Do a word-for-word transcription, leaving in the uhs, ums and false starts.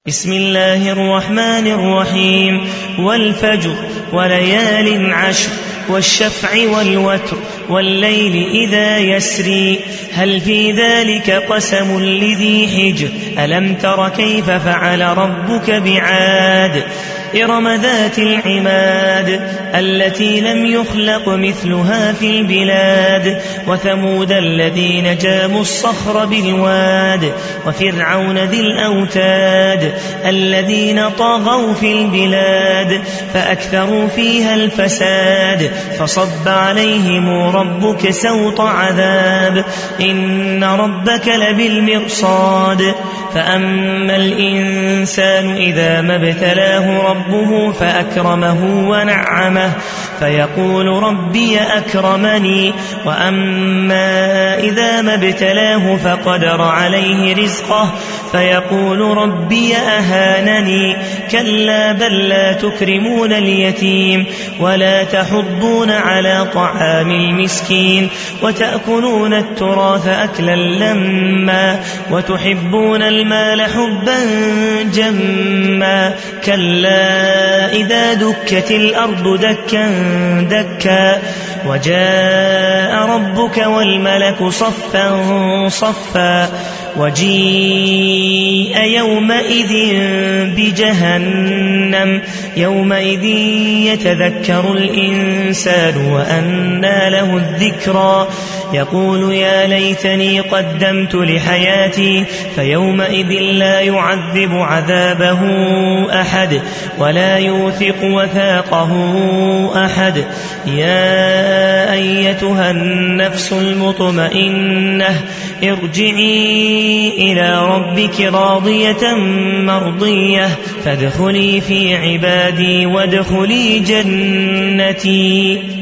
بسم الله الرحمن الرحيم والفجر وليال عشر والشفع والوتر والليل إذا يسري هل في ذلك قسم لذي حجر ألم تر كيف فعل ربك بعاد إرم ذات العماد التي لم يخلق مثلها في البلاد وثمود الذين جابوا الصخر بالواد وفرعون ذي الأوتاد الذين طغوا في البلاد فأكثروا فيها الفساد فصب عليهم ربك سوط عذاب إن ربك لبالمرصاد فأما الإنسان إذا ما ابتلاه ربه فأكرمه ونعمه فيقول ربي أكرمني وأما إذا ما ابتلاه فقدر عليه رزقه فيقول ربي أهانني كلا بل لا تكرمون اليتيم ولا تحضون على طعام المسكين وتأكلون التراث أكلا لما وتحبون المال حبا جما كلا إذا دكت الأرض دكا دكا وجاء ربك والملك صفا صفا وجيء يومئذ بجهنم يومئذ يتذكر الإنسان وأنى له الذكرى يقول يا ليتني قدمت لحياتي فيومئذ لا يعذب عذابه أحد ولا يوثق وثاقه أحد يا أيتها النفس المطمئنة ارجعي إلى ربك راضية مرضية فادخلي في عبادي وادخلي جنتي.